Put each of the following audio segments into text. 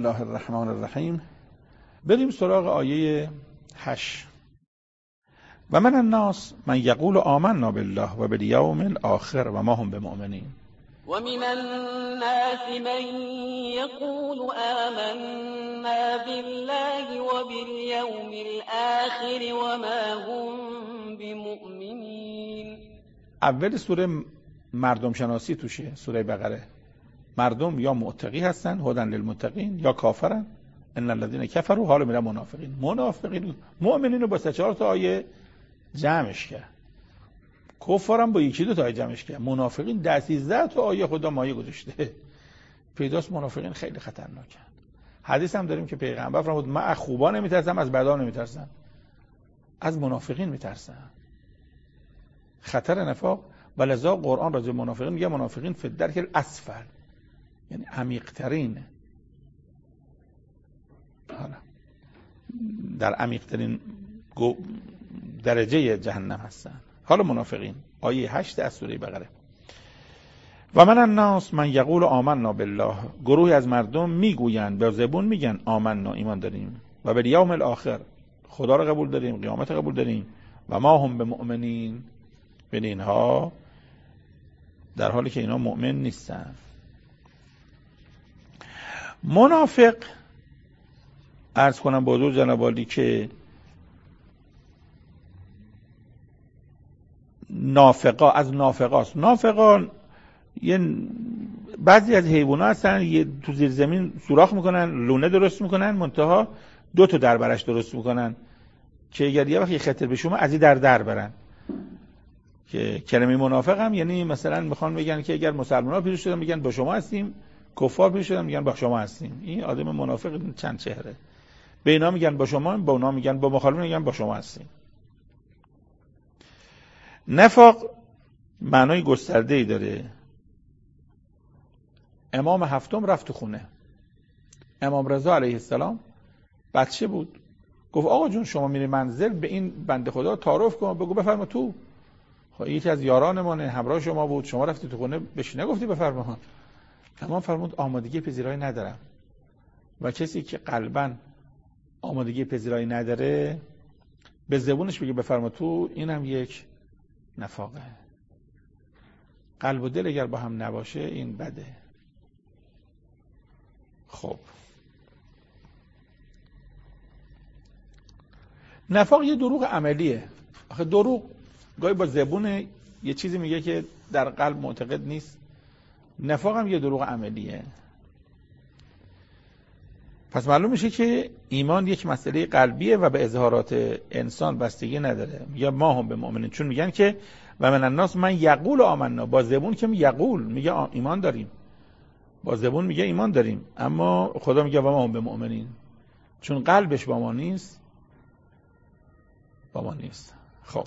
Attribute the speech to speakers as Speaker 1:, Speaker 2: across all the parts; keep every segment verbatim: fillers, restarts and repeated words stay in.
Speaker 1: الله الرحمن الرحیم. بریم سراغ آیه هشت. و من الناس من یقول آمنا بالله و بالیوم الاخر و ما هم بمؤمنین.
Speaker 2: و من الناس من یقول آمنا بالله و بالیوم الاخر و ما هم بمؤمنین.
Speaker 1: اول سوره مردم شناسی توشه، سوره بقره. مردم یا معتقی هستن هدن للمتقین یا کافرن ان الذين كفروا، حالا میرن منافقین. منافقین مؤمنین رو با سه چهار تا آیه جمعش کرد، کفارم با یکی دو تا آیه جمعش کرد، منافقین ده سیزده تا آیه خدا مایه گذاشته. پیداست منافقین خیلی خطرناکن. حدیث هم داریم که پیغمبر فرمود من از خوبا نمیترسم، از بدا نمیترسم، از منافقین میترسم. خطر نفاق. ولذا قرآن راجع به منافقین میگه منافقین فی الدرک الاسفل، یعنی عمیق‌ترین، حالا در عمیق‌ترین درجه جهنم هستن. حالا منافقین آیه هشت از سوره بقره. و من الناس من یقول آمنا بالله، گروهی از مردم میگویند، به زبون میگن آمنا، ایمان داریم، و بالیوم الاخر، خدا رو قبول داریم، قیامت رو قبول داریم، و ما هم بمؤمنین، بین اینها، در حالی که اینا مؤمن نیستن. منافق عرض کنم با حضور جناب عالی که نافقا از نافقاست. نافقا یه بعضی از حیوانات هستن یه تو زیر زمین سوراخ میکنن، لونه درست میکنن، منتها دو تا در برش درست میکنن که اگر یه وقت خطر بشومه از این در در برن. که کلمه منافق هم یعنی مثلا میخوان بگن که اگر مسلمان‌ها پیروز شدن میگن با شما هستیم، کفار پیروز شدن میگن با شما هستیم. این آدم منافق چند چهره. به اینا میگن با شما، با اونا میگن، با مخالفین میگن با شما هستیم. نفاق معنای گسترده‌ای داره. امام هفتم رفت تو خونه. امام رضا علیه السلام بچه بود. گفت آقا جون شما میری منزل، به این بنده خدا تعارف کن، بگو بفرما تو. خب یکی از یارانمونه، همراه شما بود، شما رفتی تو خونه، بهش نگفتی بفرما. امام فرمود آمادگی پذیرایی ندارم. و کسی که قلباً آمادگی پذیرایی نداره به زبونش بگه بفرما تو، اینم یک نفاقه. قلب و دل اگر با هم نباشه این بده. خب نفاق یه دروغ عملیه. آخه دروغ گاهی با زبون یه چیزی میگه که در قلب معتقد نیست. نفاق هم یه دروغ عملیه. پس معلوم میشه که ایمان یک مسئله قلبیه و به اظهارات انسان بستگی نداره. یا ما هم به مؤمنین، چون میگن که و من الناس من یقول آمنا، با زبون که یقول میگه ایمان داریم، با زبون میگه ایمان داریم، اما خدا میگه و ما هم به مؤمنین، چون قلبش با ما نیست، با ما نیست. خب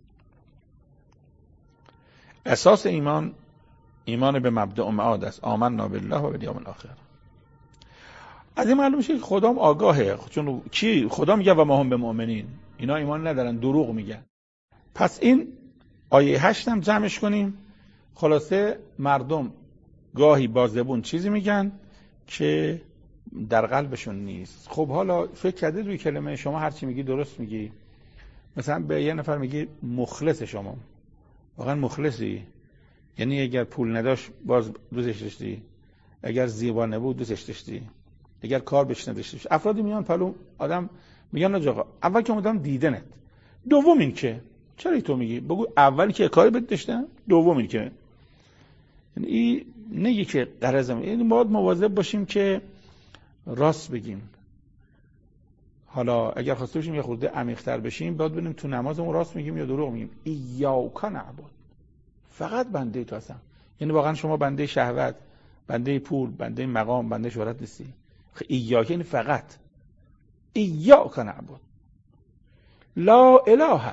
Speaker 1: اساس ایمان ایمان به مبدأ و معاد است. آمنا بالله و بالیوم الاخر. از این معلوم میشه که خدا هم آگاهه، چون کی خدا میگه و ما هم به مؤمنین، اینا ایمان ندارن، دروغ میگن. پس این آیه هشت هم جمعش کنیم. خلاصه مردم گاهی با زبون چیزی میگن که در قلبشون نیست. خب حالا فکر کرده روی کلمه شما هر چی میگی درست میگی. مثلا به یه نفر میگی مخلص، شما واقعا مخلصی؟ یعنی اگر پول نداشت باز دوستش داشتی، اگر زیبا نبود دوستش داشتی، اگر کار بهش نداشتی. افرادی میان پلو آدم میگن آقا اول که اومدم دیدنت، دوم این که چرا تو میگی؟ بگو اول که کاری بهت داشتم، دوم این که. یعنی این نگی که غرضم، یعنی باید مواظب باشیم که راست بگیم. حالا اگر خواسته باشیم یه خورده عمیق‌تر بشیم، باید ببینیم تو نمازمون راست میگیم یا دروغ میگیم. ایاک نعبد، فقط بنده تو هستم. یعنی واقعا شما بنده شهوت، بنده پول، بنده مقام، بنده شهرت نیستی. ایاک یعنی فقط. ایاک نعبد لا اله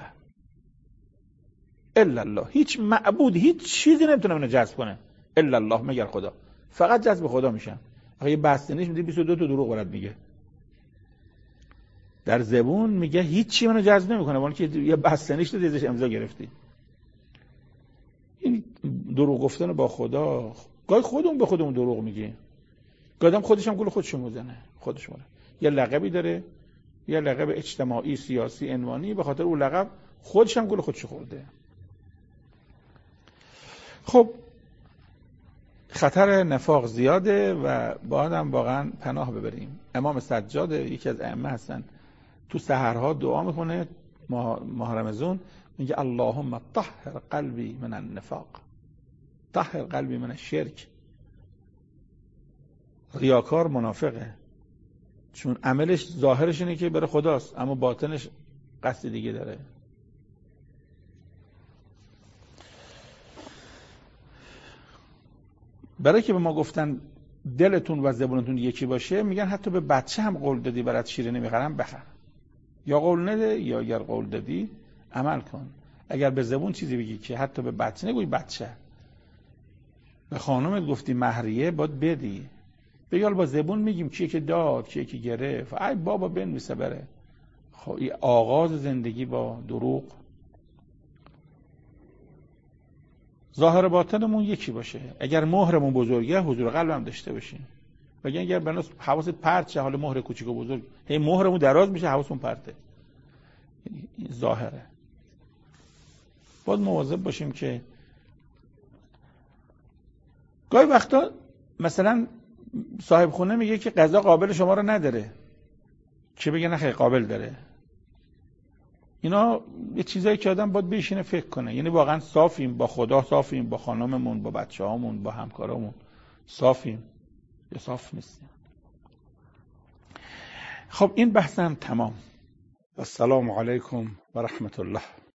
Speaker 1: الا الله، هیچ معبود، هیچ چیزی نمیتونه منو جذب کنه الا الله، مگر خدا. فقط جذب خدا میشم. آخه یه بستنیش میده بیست و دو تا دروغ برات میگه. در زبون میگه هیچ چی منو جذب نمیکنه، ولی که یه بستنیش تو ازش امضا گرفتی. این دروغ گفتن با خدا، گاهی خودمون به خودمون دروغ میگیم. آدم خودش هم گول خودشو میزنه، خودش مونه. یه لقبی داره، یه لقب اجتماعی، سیاسی، عنوانی، به خاطر اون لقب خودش هم گول خودشو خورده. خب خطر نفاق زیاده و باید هم واقعا پناه ببریم. امام سجاد یکی از ائمه هستن، تو سحرها دعا میکنه ماه رمضان، میگه اللهم طهر قلبی من النفاق، طهر قلبی من الشرک. ریاکار منافقه، چون عملش ظاهرش اینه که بره خداست اما باطنش قصد دیگه داره. برای که به ما گفتن دلتون و زبونتون یکی باشه، میگن حتی به بچه هم قول دادی برات شیرینی میخرم بخر، یا قول نده یا اگر قول دادی عمل کن. اگر به زبون چیزی بگی که حتی به بچه نگوی بچه، به خانومت گفتی مهریه باید بدی، بگی با زبون میگیم کیه که داد کیه که گرفت، ای بابا بنویسه بره. خب این آغاز زندگی با دروغ. ظاهر باطنمون یکی باشه. اگر مهرمون بزرگه حضور قلبم داشته باشیم. بگن اگر بناس حواست پرت، حال مهر کوچیک و بزرگ، هی مهرمون دراز میشه حواسمون پرته. این ظاهره. باید مواظب باشیم که گاهی وقتا مثلا صاحب خونه میگه که غذا قابل شما رو نداره، چه بگه نه خیلی قابل داره. اینا یه چیزایی که آدم باید بشینه فکر کنه. یعنی واقعا صافیم با خدا، صافیم با خانممون، با بچه‌هامون، با همکارامون، صافیم یا صاف نیستیم. خب این بحثم تمام. السلام علیکم و رحمت الله.